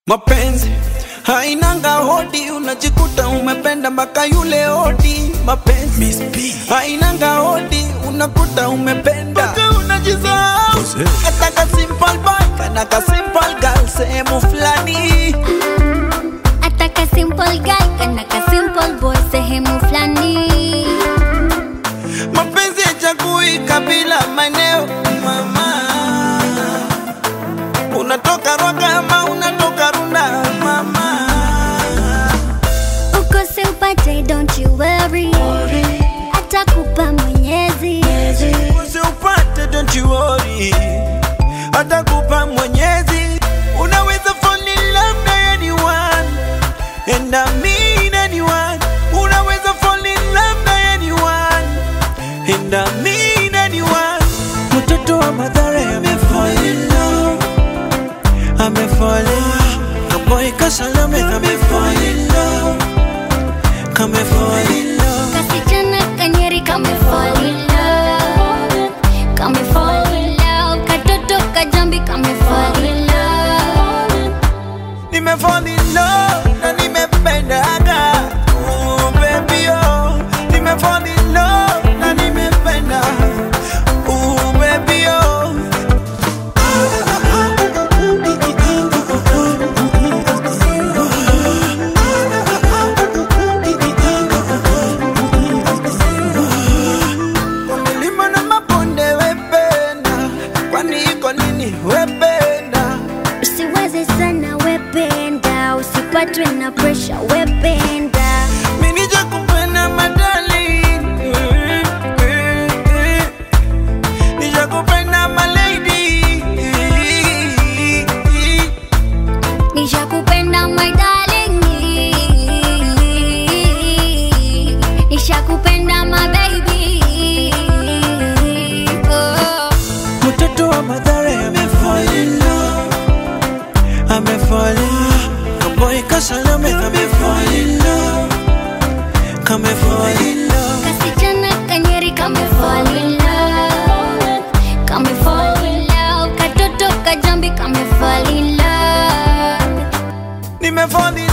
Mapenzi hainanga hodi, unajikuta umependa mpaka yule hodi. Mapenzi hainanga hodi, unakuta umependa mpaka unajisahau. Ataka simple boy kana ka simple girl sehemu fulani. Ataka simple guy kana ka simple boy sehemu fulani. Mapenzi hachagui kabila, maeneo, mama. Unatoka Rwaka ama unatoka Runda, mama. Ukose upate, don't you worry. Atakupa Mwenyezi. Ukose upate, don't you worry. Atakupa Mwenyezi. Unaweza fall in love na anyone, and I mean anyone. Unaweza fall in love na anyone, and I mean anyone. Mtoto wa Mathare amefall in love, amefall in love. Kaboy Kasalame amefall in love, kamefall in love. Kasichana Kanyeri kamefall in love, kamefall in love. Katoto Kajambi kamefall in love. Nimefall in love na nimependaga. Oh baby oh, nimefall in love na nimependa. Oh baby oh. Milima na mabonde wependa, kwani iko nini wependa? Usiwaze sana wependa, usipatwe na pressure wependa. Mimi nijakupenda madali, nijakupenda malady, Nishakupenda my darling, nishakupenda my baby. Oh. mtoto wa Mathare amefall in love, amefall in love. Kaboy Kasalame amefall in love, kamefall in love. Kasichana Kanyeri kamefall in love, kamefall in love. Katoto Kajambi kamefall in love. Nimefall in